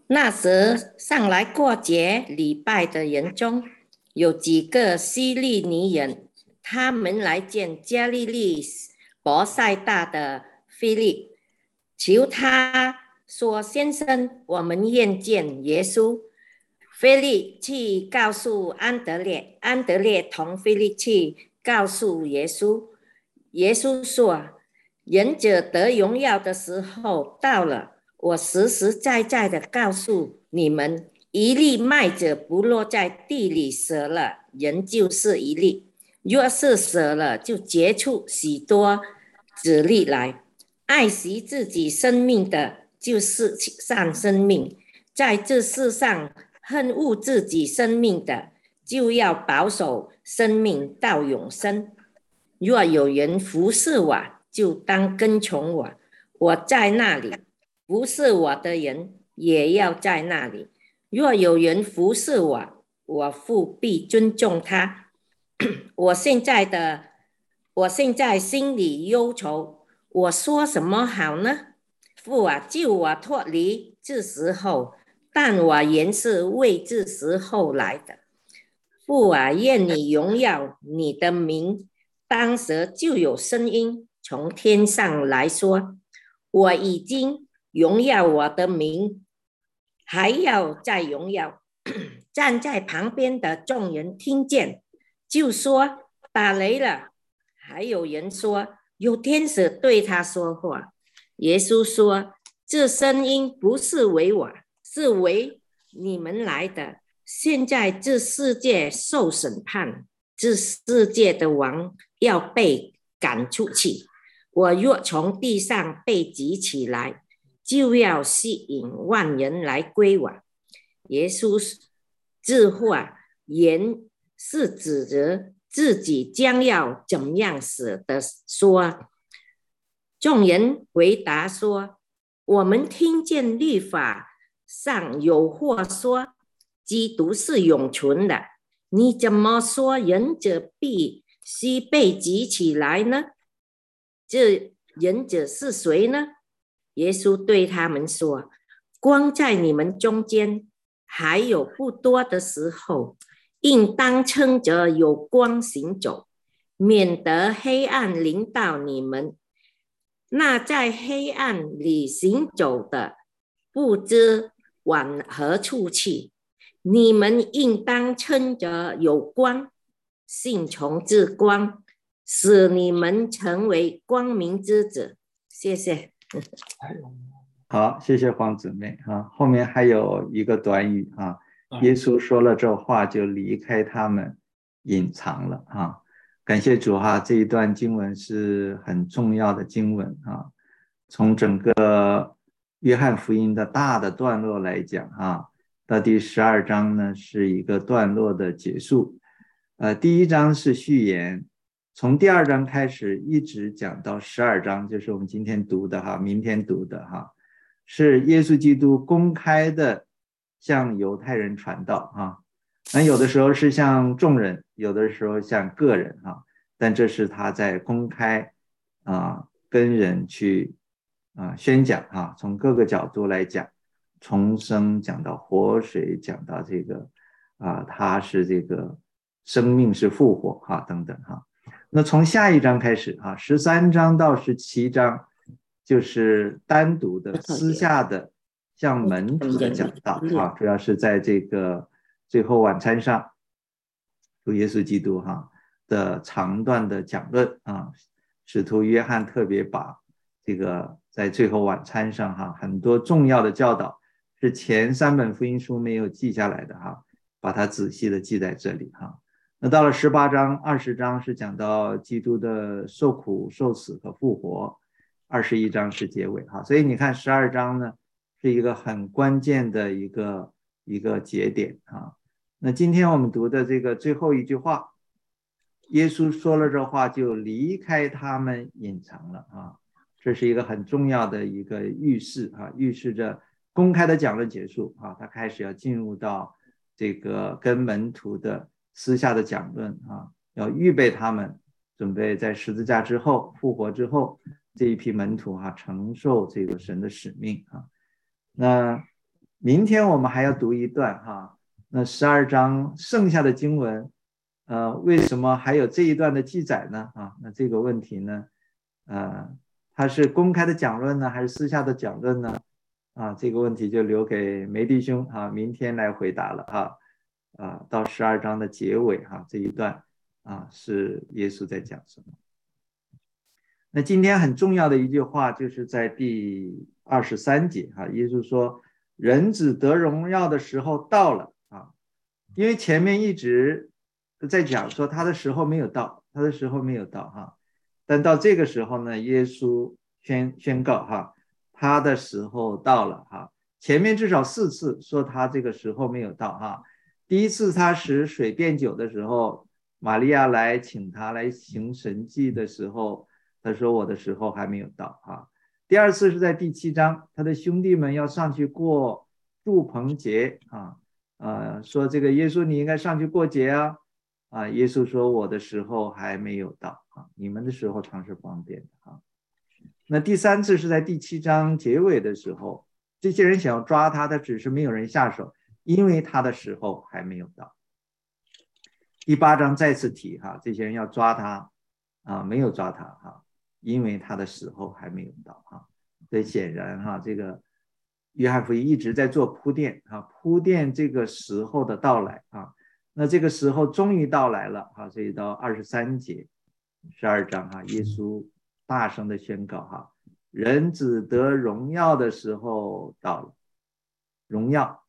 那时上来过节礼拜的人中，有几个希利尼人，他们来见加利利伯赛大的腓力，求他说：先生，我们愿见耶稣。腓力去告诉安德烈，安德烈同腓力去告诉耶稣。耶稣说：人者得荣耀的时候到了，我实实在在的告诉你们，一粒麦子不落在地里折了，人就是一粒；若是折了，就结出许多子粒来。爱惜自己生命的，就是上生命；在这世上恨恶自己生命的，就要保守生命到永生。若有人服侍我，就当跟从我。我在那里，服侍我的人也要在那里。若有人服侍我，我父必尊重他。我现在心里忧愁，我说什么好呢？父啊，救我脱离这时候，但我原是为这时候来的。父啊，愿你荣耀你的名。当时就有声音从天上来说：我已经荣耀我的名，还要再荣耀。站在旁边的众人听见，就说：打雷了。还有人说：有天使对他说话。耶稣说：这声音不是为我，是为你们来的。现在这世界受审判，这世界的王要被赶出去。我若从地上被举起来，就要吸引万人来归我。耶稣这话原是指着自己将要怎样死的说。众人回答说：我们听见律法上有话说，基督是永存的，你怎么说人者必须被举起来呢？这人者是谁呢？耶稣对他们说：光在你们中间还有不多的时候，应当趁着有光行走，免得黑暗临到你们。那在黑暗里行走的，不知往何处去。你们应当趁着有光，信从这光，使你们成为光明之子。谢谢。 好，谢谢黄姊妹啊。后面还有一个短语啊，耶稣说了这话就离开他们，隐藏了啊。感谢主哈，这一段经文是很重要的经文啊。从整个约翰福音的大的段落来讲啊，到第12章呢是一个段落的结束。第1章是序言，从第2章开始一直讲到12章，就是我们今天读的哈，明天读的哈。是耶稣基督公开的向犹太人传道啊，那有的时候是向众人，有的时候向个人啊，但这是他在公开跟人去宣讲啊，从各个角度来讲，重生讲到活水，讲到这个他是这个生命是复活等等哈。那从下一章开始13章到17章。就是单独的私下的向门徒的讲道主要是在这个最后晚餐上，主耶稣基督的长段的讲论使徒约翰特别把这个在最后晚餐上很多重要的教导是前3本福音书没有记下来的把它仔细的记在这里那到了18章、20章是讲到基督的受苦、受死和复活。21章是结尾所以你看12章呢是一个很关键的一个节点那今天我们读的这个最后一句话，耶稣说了这话就离开他们，隐藏了这是一个很重要的一个预示预示着公开的讲论结束他开始要进入到这个跟门徒的私下的讲论要预备他们准备在十字架之后复活之后这一批门徒承受这个神的使命那明天我们还要读一段哈，那12章剩下的经文，为什么还有这一段的记载呢？啊，那这个问题呢，它是公开的讲论呢，还是私下的讲论呢？啊，这个问题就留给梅弟兄啊，明天来回答了啊。到12章的结尾哈，这一段啊是耶稣在讲什么？那今天很重要的一句话就是在第23节哈，耶稣说人子得荣耀的时候到了啊，因为前面一直在讲说他的时候没有到，他的时候没有到哈，但到这个时候呢，耶稣宣告哈，他的时候到了哈，前面至少4次说他这个时候没有到哈，第一次他使水变酒的时候，玛利亚来请他来行神迹的时候，他说我的时候还没有到啊。第二次是在第7章，他的兄弟们要上去过住棚节说这个耶稣你应该上去过节耶稣说我的时候还没有到你们的时候常是方便的那第3次是在第7章结尾的时候，这些人想要抓他，他只是没有人下手，因为他的时候还没有到。第8章再次提这些人要抓他没有抓他因为他的时候还没有到所以显然这个约翰福音一直在做铺垫铺垫这个时候的到来那这个时候终于到来了所以到23节12章耶稣大声的宣告人子得荣耀的时候到了，荣耀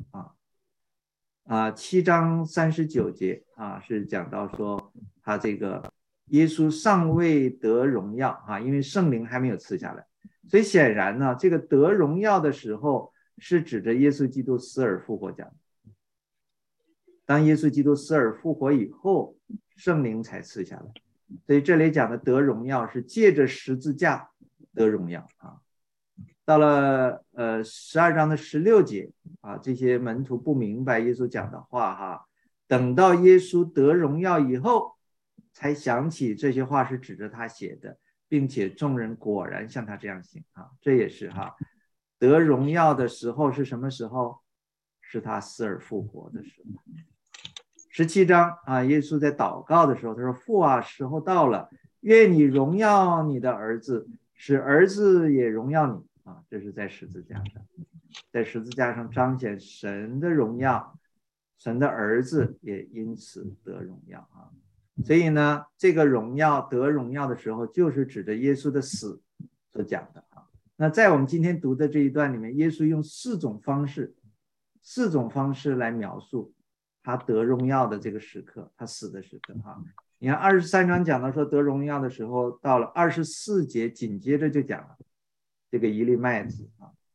7章39节是讲到说他这个耶稣尚未得荣耀因为圣灵还没有赐下来，所以显然呢，这个得荣耀的时候是指着耶稣基督死而复活讲的。当耶稣基督死而复活以后，圣灵才赐下来，所以这里讲的得荣耀是借着十字架得荣耀到了12章的16节这些门徒不明白耶稣讲的话等到耶稣得荣耀以后，才想起这些话是指着他写的，并且众人果然像他这样行这也是得荣耀的时候是什么时候？是他死而复活的时候。17章耶稣在祷告的时候，他说：“父时候到了，愿你荣耀你的儿子，使儿子也荣耀你。”这是在十字架上，在十字架上彰显神的荣耀，神的儿子也因此得荣耀所以呢，这个荣耀得荣耀的时候，就是指着耶稣的死所讲的那在我们今天读的这一段里面，耶稣用4种方式来描述他得荣耀的这个时刻，他死的时刻你看23章讲到说得荣耀的时候到了，24节紧接着就讲了这个一粒麦子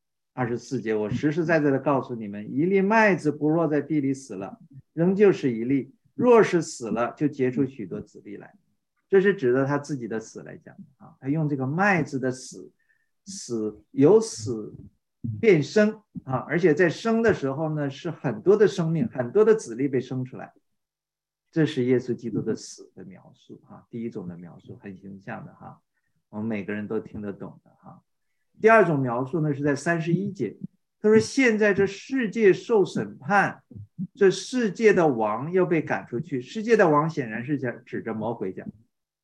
24节，我实实在在的告诉你们，一粒麦子不落在地里死了，仍旧是一粒；若是死了，就结出许多子粒来。这是指的他自己的死来讲的他用这个麦子的死由死变生而且在生的时候呢，是很多的生命，很多的子粒被生出来。这是耶稣基督的死的描述第一种的描述，很形象的我们每个人都听得懂的第二种描述呢，是在31节，他说现在这世界受审判，这世界的王要被赶出去。世界的王显然是指着魔鬼讲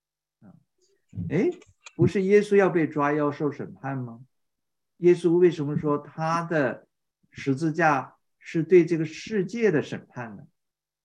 不是耶稣要被抓要受审判吗？耶稣为什么说他的十字架是对这个世界的审判呢？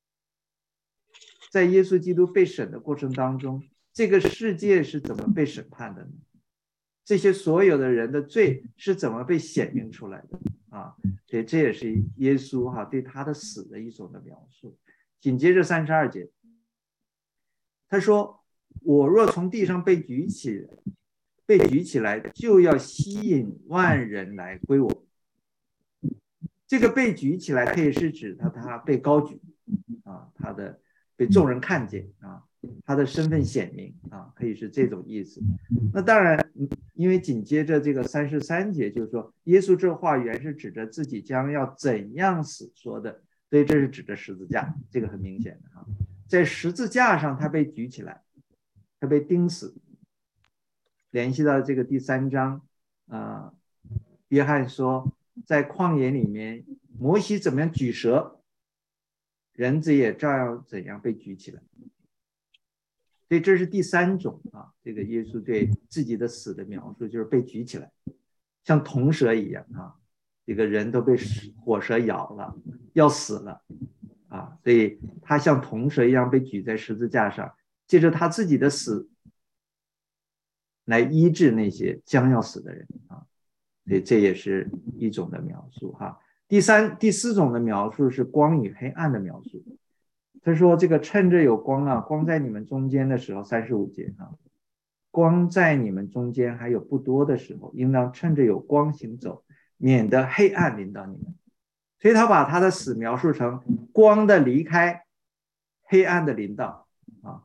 在耶稣基督被审的过程当中，这个世界是怎么被审判的呢？这些所有的人的罪是怎么被显明出来的所以这也是耶稣对他的死的一种的描述。紧接着32节，他说：“我若从地上被举起来，就要吸引万人来归我。”这个被举起来可以是指他被高举他的被众人看见他的身份显明可以是这种意思。那当然，因为紧接着这个33节就是说，耶稣这话原是指着自己将要怎样死说的，所以这是指着十字架，这个很明显的在十字架上他被举起来，他被钉死。联系到这个第3章约翰说在旷野里面，摩西怎么样举蛇，人子也照样怎样被举起来。所以这是第三种啊，这个耶稣对自己的死的描述，就是被举起来，像铜蛇一样啊，这个人都被火蛇咬了，要死了啊，所以他像铜蛇一样被举在十字架上，借着他自己的死来医治那些将要死的人啊，所以这也是一种的描述哈。第四种的描述是光与黑暗的描述。他说这个趁着有光啊，光在你们中间的时候，35节啊，光在你们中间还有不多的时候，应当趁着有光行走，免得黑暗临到你们。所以他把他的死描述成光的离开，黑暗的临到啊。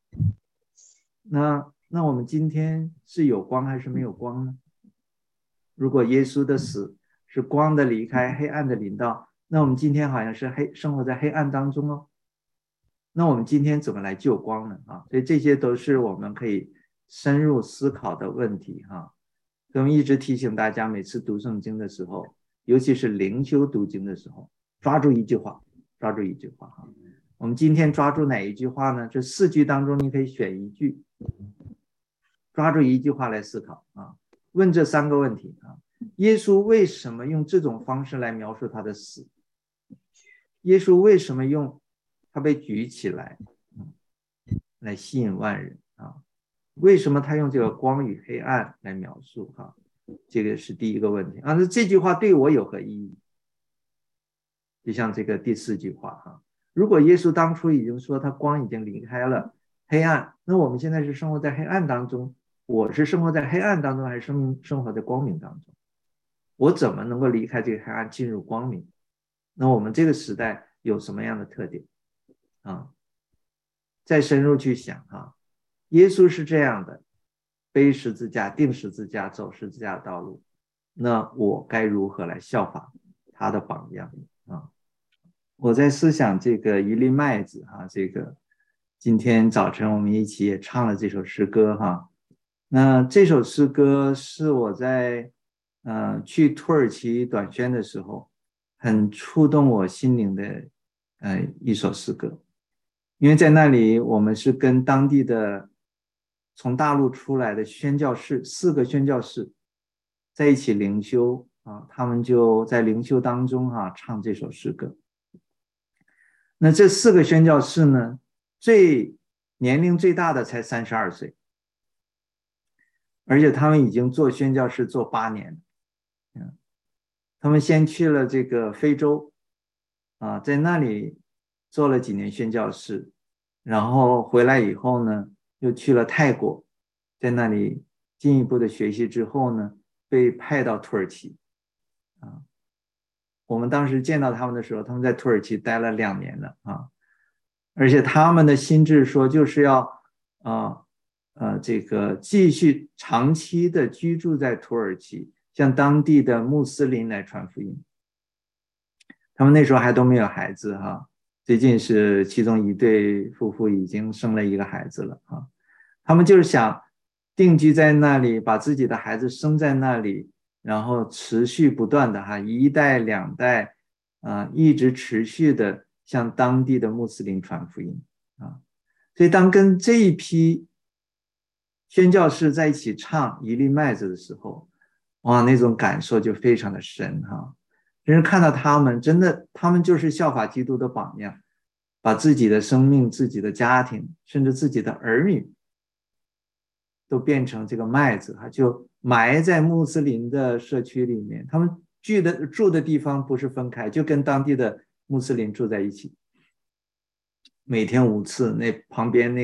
那我们今天是有光还是没有光呢？如果耶稣的死是光的离开，黑暗的临到，那我们今天好像是生活在黑暗当中哦。那我们今天怎么来救光呢？啊，所以这些都是我们可以深入思考的问题哈。所以我们一直提醒大家，每次读圣经的时候，尤其是灵修读经的时候，抓住一句话，抓住一句话哈。我们今天抓住哪一句话呢？这4句当中，你可以选一句，抓住一句话来思考啊。问这3个问题啊：耶稣为什么用这种方式来描述他的死？耶稣为什么用他被举起来来吸引万人啊？为什么他用这个光与黑暗来描述哈？这个是第一个问题啊。那这句话对我有何意义？就像这个第4句话哈，如果耶稣当初已经说他光已经离开了黑暗，那我们现在是生活在黑暗当中，我是生活在黑暗当中还是生活在光明当中？我怎么能够离开这个黑暗进入光明？那我们这个时代有什么样的特点啊？再深入去想啊，耶稣是这样的，背十字架、钉十字架、走十字架的道路，那我该如何来效法他的榜样啊？我在思想这个一粒麦子哈，这个今天早晨我们一起也唱了这首诗歌哈。那这首诗歌是我在去土耳其短宣的时候很触动我心灵的一首诗歌，因为在那里我们是跟当地的从大陆出来的宣教士4个宣教士在一起灵修啊，他们就在灵修当中唱这首诗歌。那这4个宣教士呢，年龄最大的才32岁，而且他们已经做宣教士做8年。他们先去了这个非洲啊，在那里做了几年宣教士，然后回来以后呢，又去了泰国，在那里进一步的学习之后呢，被派到土耳其啊。我们当时见到他们的时候，他们在土耳其待了2年了啊，而且他们的心智说就是要这个继续长期的居住在土耳其，向当地的穆斯林来传福音。他们那时候还都没有孩子哈，最近是其中一对夫妇已经生了1个孩子了哈。他们就是想定居在那里，把自己的孩子生在那里，然后持续不断的1代2代一直持续的向当地的穆斯林传福音啊。所以当跟这一批宣教士在一起唱一粒麦子的时候，哇，那种感受就非常的深哈。人看到他们真的，他们就是效法基督的榜样，把自己的生命、自己的家庭，甚至自己的儿女都变成这个麦子，就埋在穆斯林的社区里面。他们住的地方不是分开，就跟当地的穆斯林住在一起，每天5次，那旁边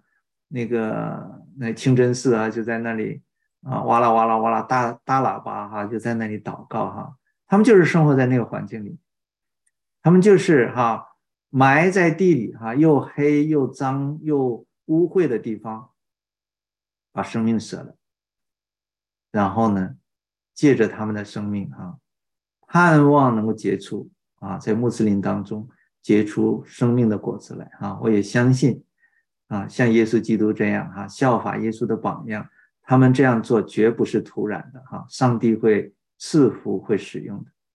那清真寺就在那里哇啦哇啦哇啦大喇叭就在那里祷告他们就是生活在那个环境里，他们就是埋在地里又黑又脏又污秽的地方，把生命舍了，然后呢，借着他们的生命盼望能够结出在穆斯林当中结出生命的果子来我也相信像耶稣基督这样效法耶稣的榜样，他们这样做绝不是突然的上帝会赐福会使用的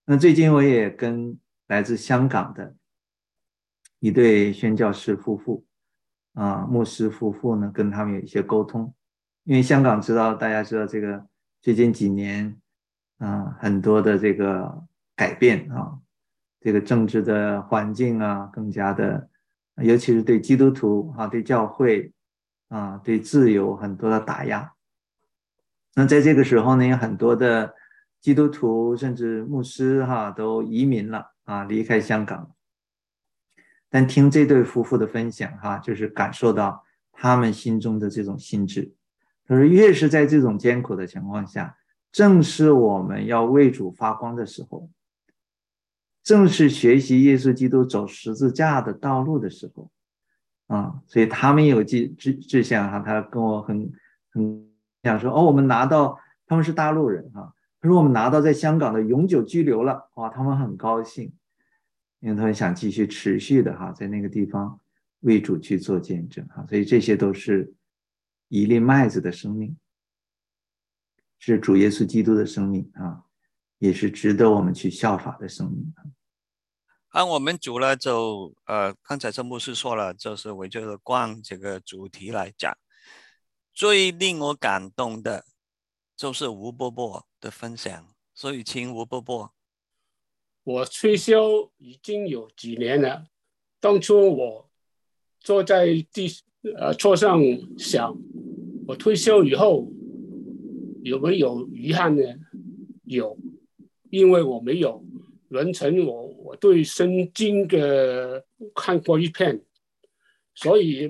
那最近我也跟来自香港的一对宣教士夫妇牧师夫妇呢，跟他们有一些沟通。因为香港大家知道这个最近几年很多的这个改变这个政治的环境更加的，尤其是对基督徒对教会对自由很多的打压。那在这个时候呢，有很多的基督徒甚至牧师都移民了离开香港。但听这对夫妇的分享就是感受到他们心中的这种心智。他说越是在这种艰苦的情况下，正是我们要为主发光的时候，正是学习耶稣基督走十字架的道路的时候所以他们有志向他跟我很想说我们拿到，他们是大陆人他说我们拿到在香港的永久居留了他们很高兴，因为他们想继续持续的在那个地方为主去做见证所以这些都是一粒麦子的生命，是主耶稣基督的生命也是值得我们去效法的生命按我们主呢就刚才这牧师说了，就是围着光这个主题来讲，最令我感动的就是吴伯伯的分享，所以请吴伯伯。 我退休已经有几年了，当初我坐在桌上想，我退休以后有没有遗憾呢？有，因为我没有完成我对圣经的看过一遍，所以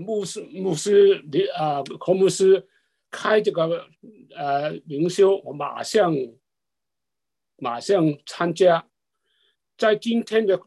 孔牧师开这个灵修，我马上参加。在今天的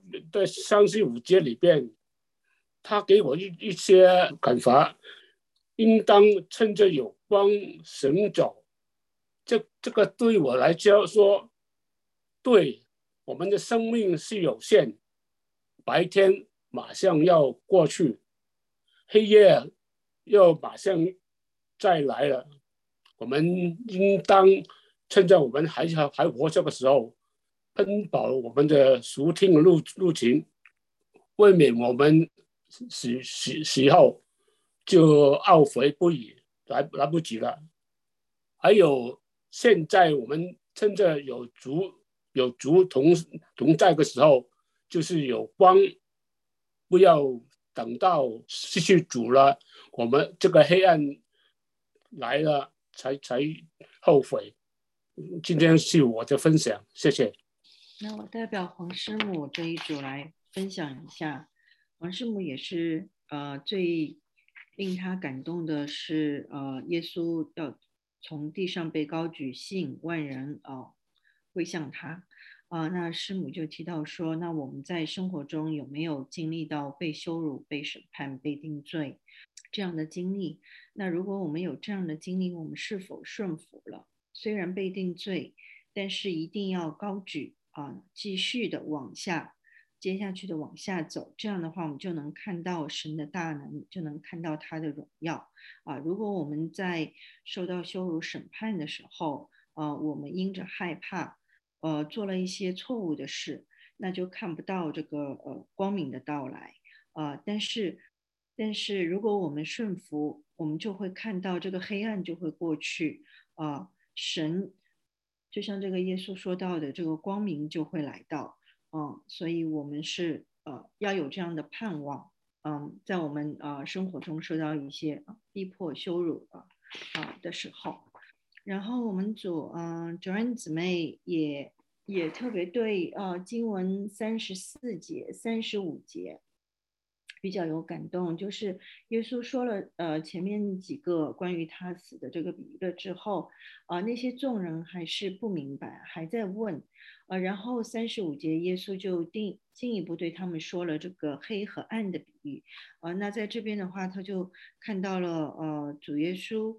35节里边，他给我一些看法，应当趁着有光行走。这个对我来说，对我们的生命是有限，白天马上要过去，黑夜又马上再来了。我们应当趁着我们还活着的时候，奔跑我们的属天的路程，未免我们死后就懊悔不已，来不及了。还有现在我们趁着有主同在的时候，就是有光，不要等到失去主了，我们这个黑暗来了才后悔。今天是我的分享，谢谢。 那我代表黄师母这一组来分享一下。黄师母也是最令他感动的是耶稣要从地上被高举，吸引万人归向他那师母就提到说，那我们在生活中有没有经历到被羞辱、被审判、被定罪这样的经历？那如果我们有这样的经历，我们是否顺服了？虽然被定罪，但是一定要高举继续的接下去的往下走，这样的话我们就能看到神的大能，就能看到他的荣耀如果我们在受到羞辱审判的时候我们因着害怕做了一些错误的事，那就看不到这个光明的到来但是如果我们顺服，我们就会看到这个黑暗就会过去神就像这个耶稣说到的，这个光明就会来到所以我们是要有这样的盼望在我们生活中受到一些逼迫羞辱的时候。然后我们组Joanne 姊妹也特别对经文34节、35节比较有感动，就是耶稣说了前面几个关于他死的这个比喻了之后那些众人还是不明白，还在问然后35节耶稣就进一步对他们说了这个黑和暗的比喻那在这边的话他就看到了主耶稣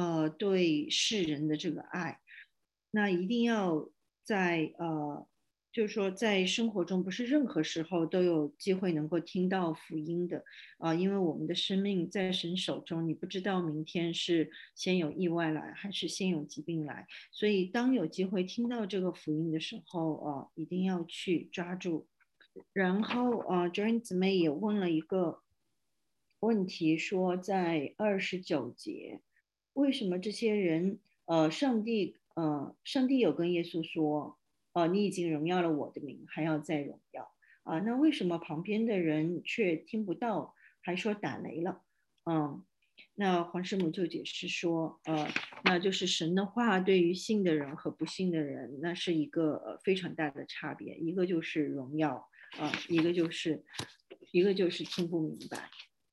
对世人的这个爱，那一定要在就是说在生活中不是任何时候都有机会能够听到福音的因为我们的生命在神手中，你不知道明天是先有意外来还是先有疾病来，所以当有机会听到这个福音的时候一定要去抓住。然后Joanne 姊妹也问了一个问题，说在29节，为什么这些人上帝有跟耶稣说你已经荣耀了我的名，还要再荣耀那为什么旁边的人却听不到，还说打雷了？那黄师母就解释说那就是神的话对于信的人和不信的人，那是一个非常大的差别，一个就是荣耀一个就是听不明白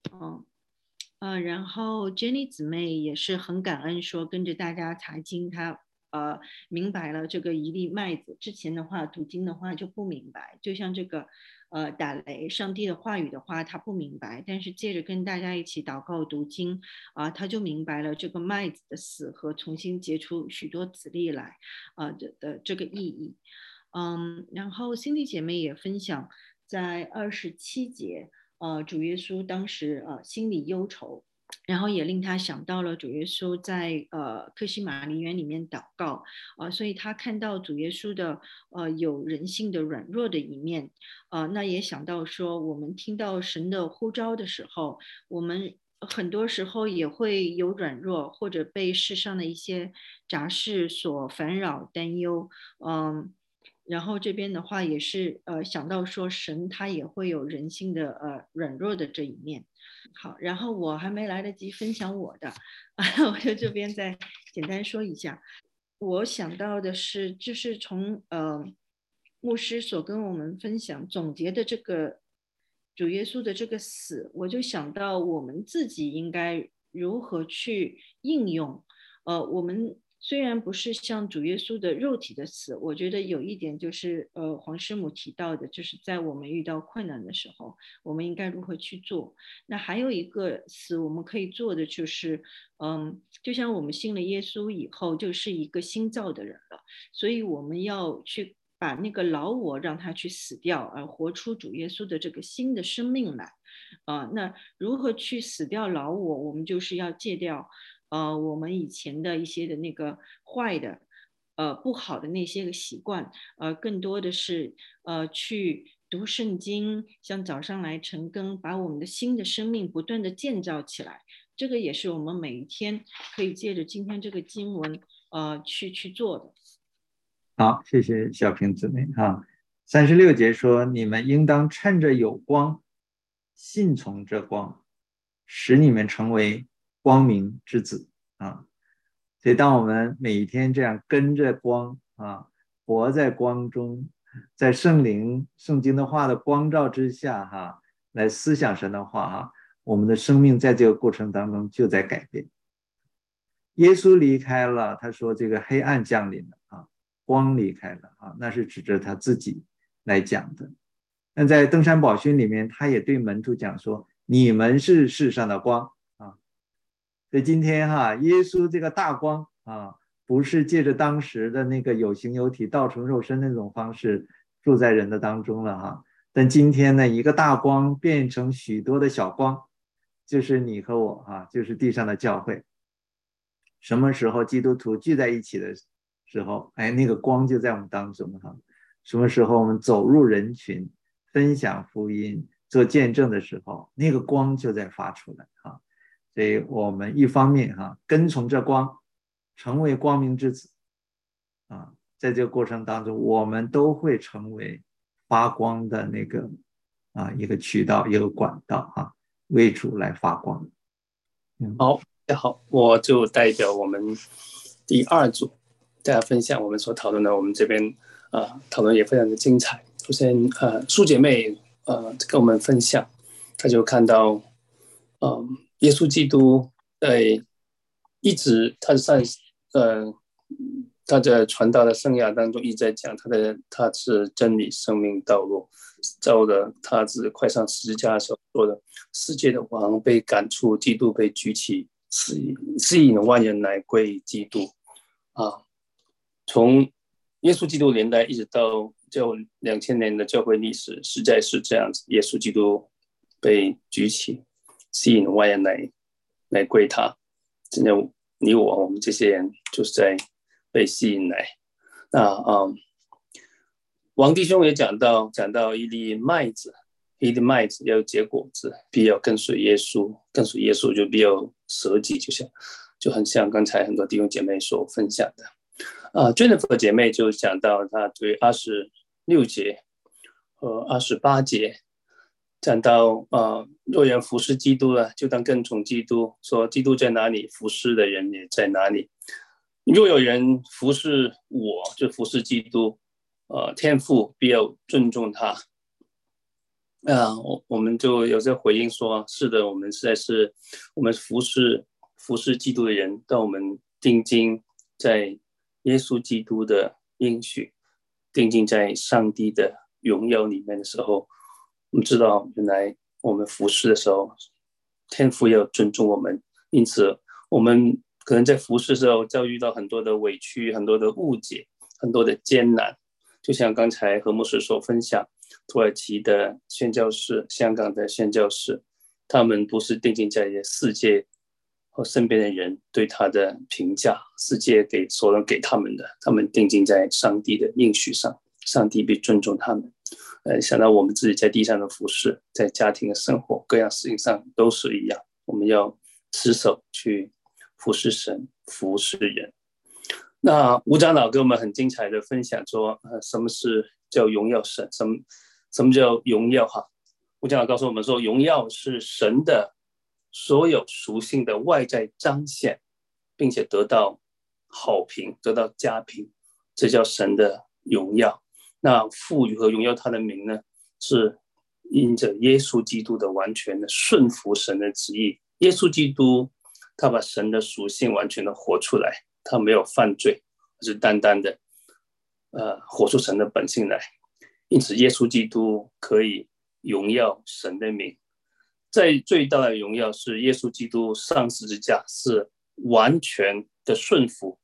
然后 Jenny 姊妹也是很感恩，说跟着大家查经，她明白了这个一粒麦子，之前的话读经的话就不明白，就像这个打雷，上帝的话语的话他不明白，但是借着跟大家一起祷告读经他就明白了这个麦子的死和重新结出许多子粒来的这个意义。然后心理姐妹也分享在27节主耶稣当时心里忧愁，然后也令他想到了主耶稣在客西马尼园里面祷告所以他看到主耶稣的有人性的软弱的一面那也想到说我们听到神的呼召的时候，我们很多时候也会有软弱，或者被世上的一些杂事所烦扰担忧然后这边的话也是想到说神他也会有人性的软弱的这一面。好，然后我还没来得及分享我的我就这边再简单说一下。我想到的是就是从牧师所跟我们分享总结的这个主耶稣的这个死，我就想到我们自己应该如何去应用我们虽然不是像主耶稣的肉体的死，我觉得有一点就是黄师母提到的，就是在我们遇到困难的时候我们应该如何去做。那还有一个死我们可以做的就是就像我们信了耶稣以后就是一个新造的人了，所以我们要去把那个老我让他去死掉，而活出主耶稣的这个新的生命来那如何去死掉老我，我们就是要戒掉我们以前的一些的那个坏的不好的那些个习惯更多的是去读圣经，像早上来晨更，把我们的新的生命不断的建造起来，这个也是我们每一天可以借着今天这个经文去做的。 好，谢谢小平姊妹36节说，你们应当趁着有光信从这光，使你们成为光明之子所以当我们每一天这样跟着光活在光中，在圣经的话的光照之下来思想神的话我们的生命在这个过程当中就在改变。耶稣离开了，他说这个黑暗降临了光离开了那是指着他自己来讲的。那在登山宝训里面，他也对门徒讲说，你们是世上的光所以今天耶稣这个大光不是借着当时的那个有形有体道成肉身那种方式住在人的当中了但今天呢，一个大光变成许多的小光，就是你和我就是地上的教会。什么时候基督徒聚在一起的时候那个光就在我们当中什么时候我们走入人群分享福音做见证的时候，那个光就在发出来所以我们一方面跟从这光，成为光明之子在这个过程当中我们都会成为发光的那个一个渠道一个管道为主来发光。 好，我就代表我们第2组大家分享我们所讨论的，我们这边讨论也非常的精彩。首先苏姐妹跟我们分享，她就看到耶稣基督一直他的传道的生涯当中一直在讲他是真理生命道路，照着他是快上十字架的时候说的，世界的王被赶出，基督被举起，吸引万人来归基督从耶稣基督年代一直到就2000年的教会历史实在是这样子，耶稣基督被举起，吸引外人来归他。真的，你我们这些人就是在被吸引来。那王弟兄也讲到一粒麦子要结果子，必要跟随耶稣，就必要舍己，就很像刚才很多弟兄姐妹所分享的。Jennifer 姐妹就讲到她对26节和28节讲到若人服侍基督了，就当跟从基督，说基督在哪里，服侍的人也在哪里。若有人服侍我，就服侍基督，天父必要尊重他。我们就有在回应说，是的，我们实在是我们服侍基督的人，当我们定睛在耶稣基督的应许，定睛在上帝的荣耀里面的时候，我们知道原来我们服侍的时候，天父要尊重我们。因此我们可能在服侍的时候遭遇到很多的委屈，很多的误解，很多的艰难。就像刚才何牧师所分享，土耳其的宣教士，香港的宣教士，他们不是定睛在世界和身边的人对他的评价，世界所能给他们的，他们定睛在上帝的应许上，上帝必尊重他们。想到我们自己在地上的服事，在家庭的生活，各样事情上都是一样，我们要持守去服侍神，服侍人。那吴长老给我们很精彩的分享说，什么是叫荣耀神，什么叫荣耀哈？吴长老告诉我们说，荣耀是神的所有属性的外在彰显，并且得到好评，得到佳评，这叫神的荣耀。那赋予和荣耀他的名呢，是因着耶稣基督的完全的顺服神的旨意。耶稣基督他把神的属性完全的活出来，他没有犯罪，而是单单的活出神的本性来。因此耶稣基督可以荣耀神的名。在最大的荣耀是耶稣基督上十字架是完全的顺服，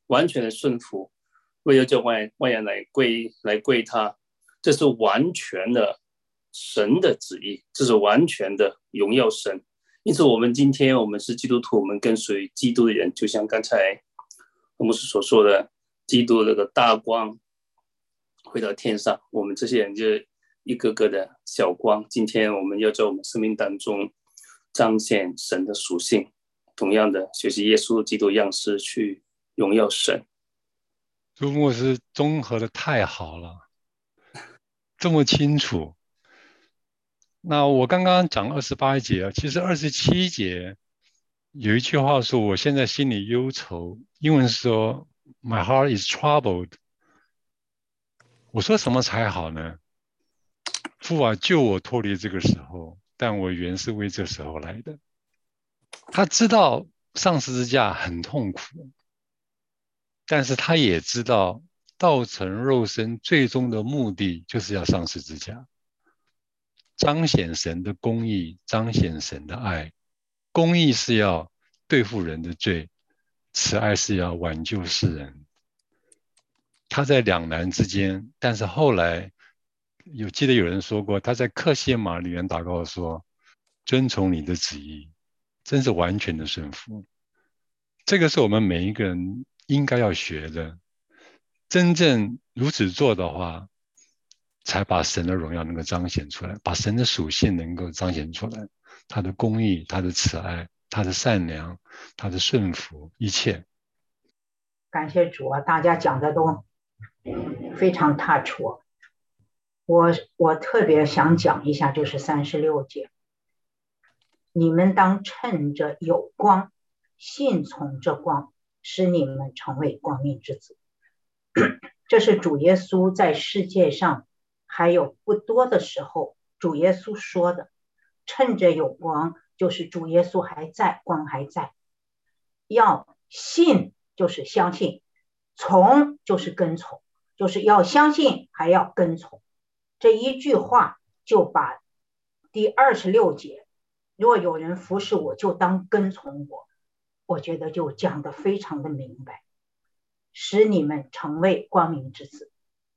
为了叫外人来归他，这是完全的神的旨意，这是完全的荣耀神。因此我们今天我们是基督徒，我们跟随基督的人，就像刚才我们所说的，基督那个大光回到天上，我们这些人就一个个的小光。今天我们要在我们生命当中彰显神的属性，同样的学习耶稣基督样式去荣耀神。 朱牧师综合的太好了，这么清楚。那我刚刚讲28节，其实27节有一句话说，我现在心里忧愁，英文说 My heart is troubled。 我说什么才好呢？父啊，救我脱离这个时候，但我原是为这时候来的。他知道上十字架很痛苦，但是他也知道道成肉身最终的目的就是要上十字架，彰显神的公义，彰显神的爱。公义是要对付人的罪，慈爱是要挽救世人。他在两难之间，但是后来记得有人说过，他在客西马里面祷告说，遵从你的旨意，真是完全的顺服。这个是我们每一个人应该要学的，真正如此做的话，才把神的荣耀能够彰显出来，把神的属性能够彰显出来，他的公义，他的慈爱，他的善良，他的顺服，一切。 感谢主啊，大家讲的都非常touch我特别想讲一下，就是36节，你们当趁着有光，信从这光，使你们成为光明之子。这是主耶稣在世界上还有不多的时候，主耶稣说的，趁着有光，就是主耶稣还在，光还在。要信就是相信，从就是跟从，就是要相信还要跟从。这一句话就把第26节，若有人服侍我，就当跟从我，我觉得就讲得非常的明白，使你们成为光明之子。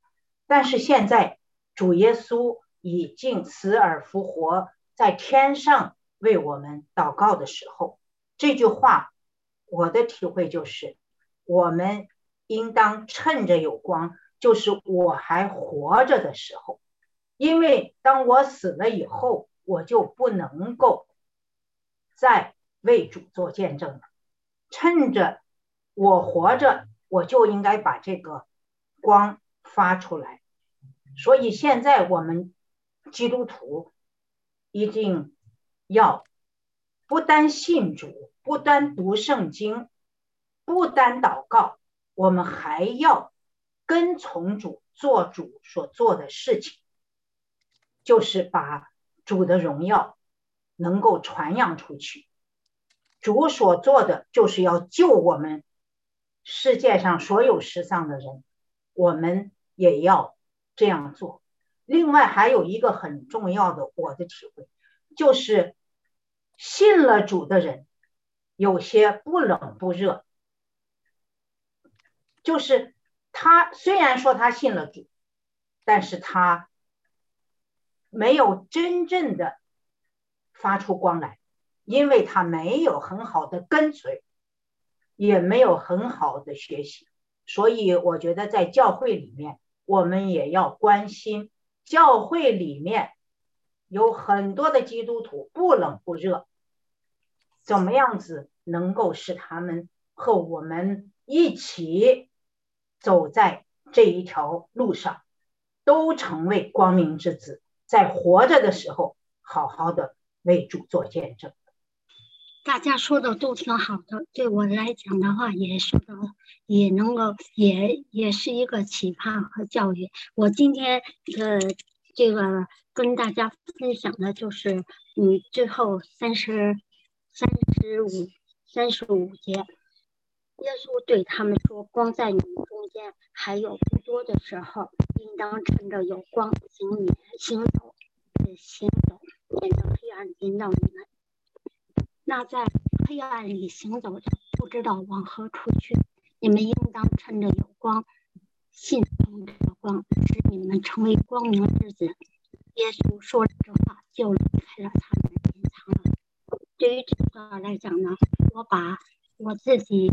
但是现在主耶稣已经死而复活，在天上为我们祷告的时候，这句话我的体会就是，我们应当趁着有光，就是我还活着的时候，因为当我死了以后，我就不能够再为主做见证了。趁着我活着，我就应该把这个光发出来。所以现在我们基督徒一定要不单信主，不单读圣经，不单祷告，我们还要跟从主，做主所做的事情，就是把主的荣耀能够传扬出去。主所做的就是要救我们世界上所有世上的人，我们也要这样做。另外还有一个很重要的我的体会，就是信了主的人有些不冷不热，就是他虽然说他信了主，但是他没有真正的发出光来，因为他没有很好的跟随，也没有很好的学习。所以我觉得在教会里面，我们也要关心，教会里面有很多的基督徒不冷不热，怎么样子能够使他们和我们一起走在这一条路上，都成为光明之子，在活着的时候好好的为主做见证。 大家说的都挺好的，对我来讲的话，也说的也能够也是一个启发和教育。我今天这个跟大家分享的就是最后35节，耶稣对他们说：光在你们中间还有不多的时候，应当趁着有光行走，免得黑暗临到你们。那在黑暗里行走的，不知道往何处去，你们应当趁着有光，信从这个光，使你们成为光明之子。耶稣说了这话，就离开了他们，隐藏了。对于这个来讲呢，我把我自己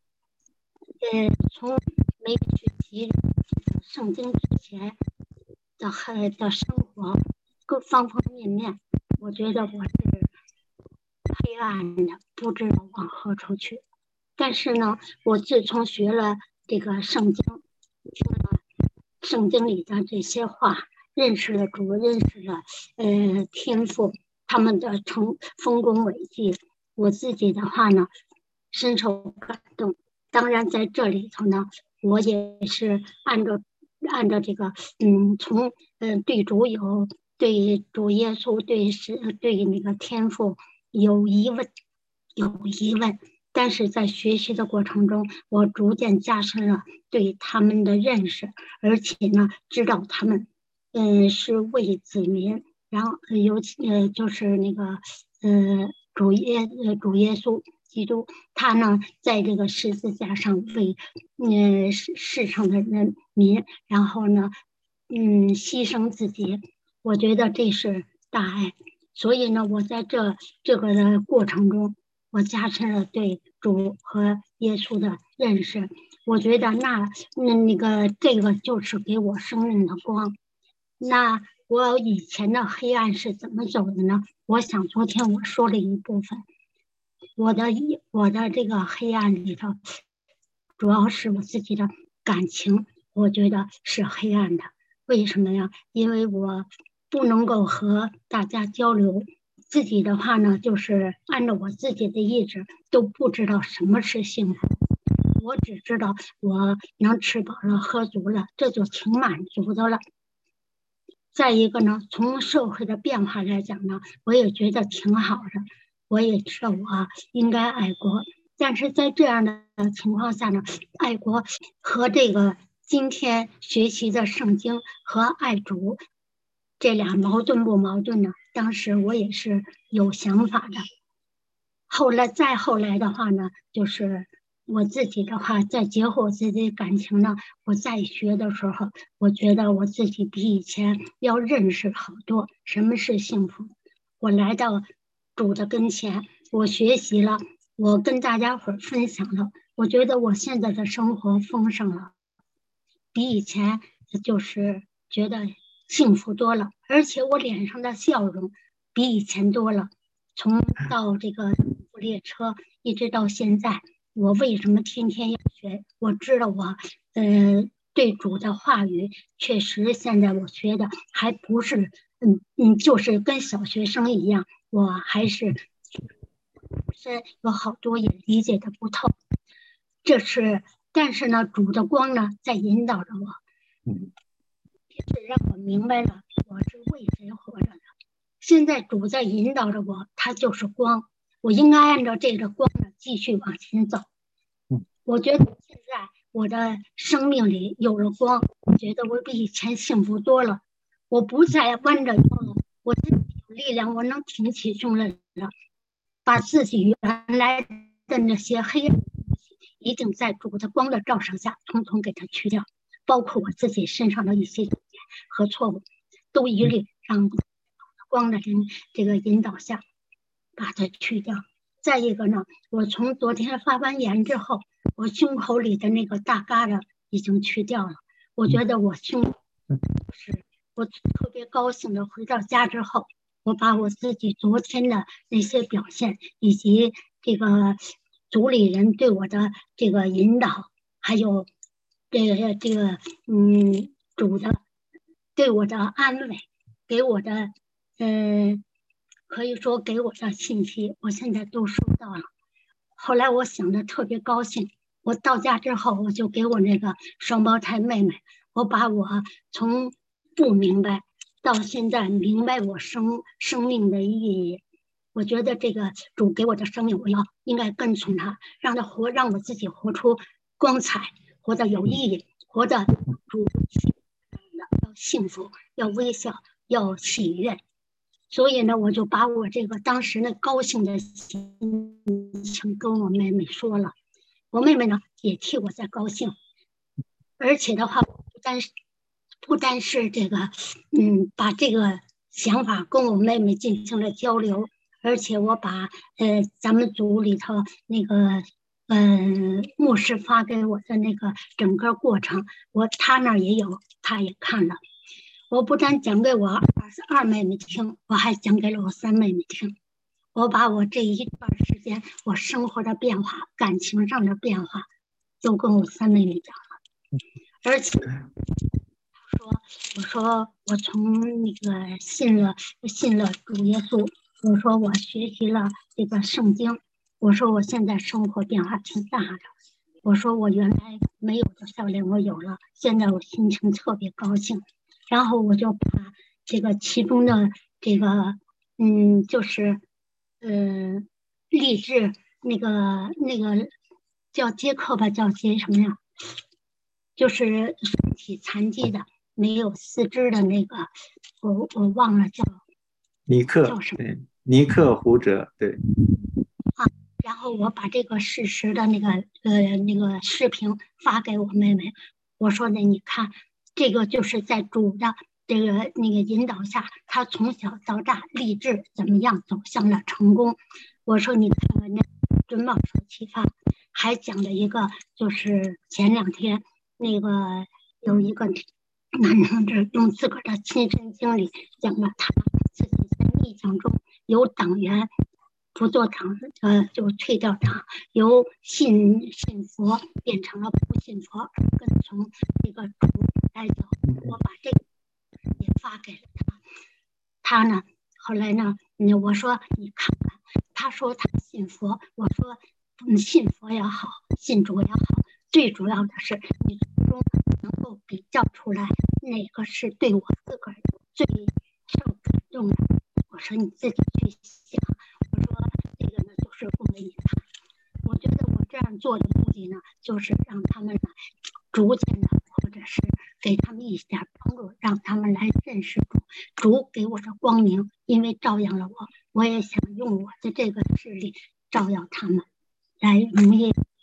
从没学习圣经之前的生活各方方面面，我觉得我是黑暗的，不知道往何处去。但是呢，我自从学了这个圣经，听了圣经里的这些话，认识了主，认识了天父他们的丰功伟绩，我自己的话呢深受感动。当然在这里头呢，我也是按照这个从对主对主耶稣对那个天父有疑问，但是在学习的过程中，我逐渐加深了对他们的认识，而且呢知道他们是为子民，然后尤其就是那个主耶稣基督，他呢在这个十字架上为世上的人民，然后呢牺牲自己，我觉得这是大爱。所以呢，我在这个的过程中，我加深了对主和耶稣的认识。我觉得这个就是给我生命的光。那我以前的黑暗是怎么走的呢？我想昨天我说了一部分，我的这个黑暗里头，主要是我自己的感情，我觉得是黑暗的。为什么呀？因为我不能够和大家交流，自己的话呢，就是按照我自己的意志，都不知道什么是幸福。我只知道我能吃饱了喝足了，这就挺满足的了。再一个呢，从社会的变化来讲呢，我也觉得挺好的。我也知道我应该爱国，但是在这样的情况下呢，爱国和这个今天学习的圣经和爱主，这俩矛盾不矛盾呢？当时我也是有想法的。再后来的话呢，就是我自己的话，在结合我自己的感情呢，我在学的时候，我觉得我自己比以前要认识好多什么是幸福。我来到主的跟前，我学习了，我跟大家伙分享了，我觉得我现在的生活丰盛了，比以前就是觉得幸福多了，而且我脸上的笑容比以前多了。从到这个列车一直到现在，我为什么天天要学？我知道我对主的话语确实现在我学的还不是就是跟小学生一样，我还是有好多也理解的不透。但是呢，主的光呢在引导着我，也是让我明白了我是为谁活着的。现在主在引导着我，他就是光，我应该按照这个光呢继续往前走。我觉得现在我的生命里有了光，我觉得我比以前幸福多了。我不再弯着腰了，我自己有力量，我能挺起胸来了，把自己原来的那些黑暗一定在主的光的照射下，统统给它去掉，包括我自己身上的一些和错误，都一律让光的这个引导下把它去掉。再一个呢，我从昨天发完言之后，我胸口里的那个大疙瘩已经去掉了。我觉得我我特别高兴的回到家之后，我把我自己昨天的那些表现，以及这个组里人对我的这个引导，还有主的对我的安慰，给我的可以说给我的信息，我现在都收到了。后来我想的特别高兴，我到家之后，我就给我那个双胞胎妹妹，我把我从不明白到现在明白我生命的意义。我觉得这个主给我的生命，我应该跟从他，让我自己活出光彩，活得有意义，活得主要幸福，要微笑，要喜悦。所以呢，我就把我这个当时那高兴的心情跟我妹妹说了，我妹妹呢也替我在高兴，而且的话不单是这个把这个想法跟我妹妹进行了交流，而且我把咱们组里头那个牧师发给我的那个整个过程，他那也有，他也看了。我不但讲给我二妹妹听，我还讲给了我三妹妹听。我把我这一段时间我生活的变化、感情上的变化，都跟我三妹妹讲了。而且我说我从那个信了主耶稣，我说我学习了这个圣经，我说我现在生活变化挺大的。我说我原来没有的笑脸我有了，现在我心情特别高兴。然后我就把这个其中的这个就是励志那个叫杰克吧，叫杰什么呀？就是身体残疾的，没有四肢的那个，我忘了叫什么？ 尼克胡哲，对。 然后我把这个事实的那个视频发给我妹妹，我说呢，你看。这个就是在主的那个引导下，他从小到大立志怎么样走向了成功。我说你看看那准报受启发，还讲了一个，就是前2天那个有一个男同志用自个儿的亲身经历讲了他自己在逆境中有党员不做党就退掉党，由信佛变成了不信佛，而跟从这个主来走。我把这个也发给了他呢，后来呢，我说你看看，他说他信佛，我说信佛也好，信主也好，最主要的是你从中能够比较出来哪个是对我自个儿最受感动的。我说你自己去想，我说这个呢就是供给你看。我觉得我这样做的目的呢，就是让他们呢逐渐的，或者是给他们一点帮助，让他们来认识主给我的光明，因为照耀了我，我也想用我的这个视力照耀他们，来容易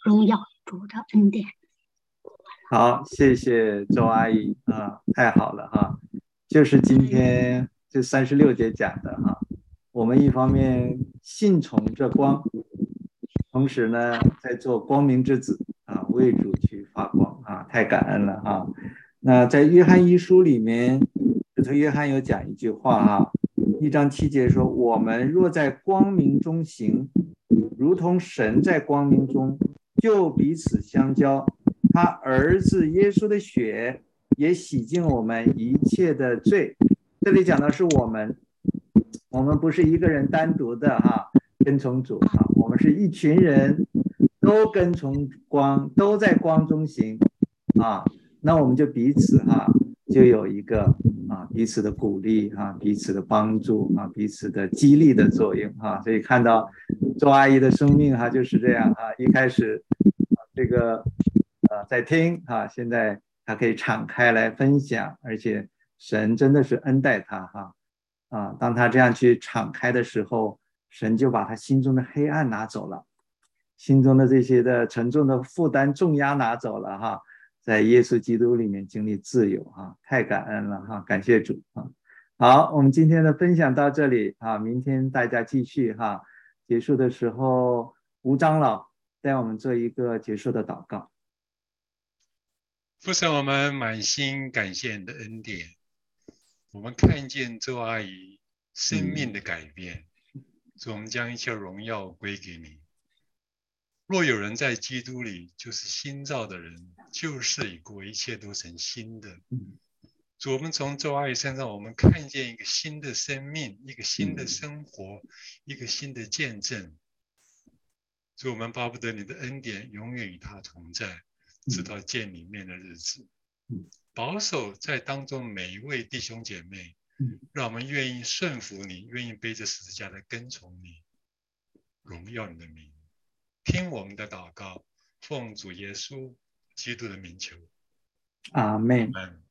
荣耀主的恩典。 好，谢谢周阿姨啊，太好了哈。就是今天这36节讲的哈，我们一方面信从这光，同时呢在做光明之子啊，为主去发光啊，太感恩了啊。那在约翰一书里面，使徒约翰有讲一句话哈，1章7节说：“我们若在光明中行，如同神在光明中，就彼此相交。他儿子耶稣的血也洗净我们一切的罪。”这里讲的是我们不是一个人单独的哈跟从主啊，我们是一群人都跟从光，都在光中行啊。那我们就彼此哈就有一个彼此的鼓励彼此的帮助彼此的激励的作用所以看到周阿姨的生命就是这样一开始这个在听现在她可以敞开来分享，而且神真的是恩待她当她这样去敞开的时候，神就把她心中的黑暗拿走了，心中的这些的沉重的负担重压拿走了在耶稣基督里面经历自由太感恩了感谢主好，我们今天的分享到这里明天大家继续结束的时候吴长老带我们做一个结束的祷告。 父神，我们满心感谢你的恩典，我们看见周阿姨生命的改变，所以我们将一切荣耀归给你。若有人在基督里，就是新造的人，旧事已过，一切都成新的。所以我们从周阿姨身上，我们看见一个新的生命，一个新的生活，一个新的见证。所以我们巴不得你的恩典永远与他同在，直到见你面的日子。保守在当中每一位弟兄姐妹，让我们愿意顺服你，愿意背着十字架来跟从你，荣耀你的名。听我们的祷告，奉主耶稣基督的名求， 阿们。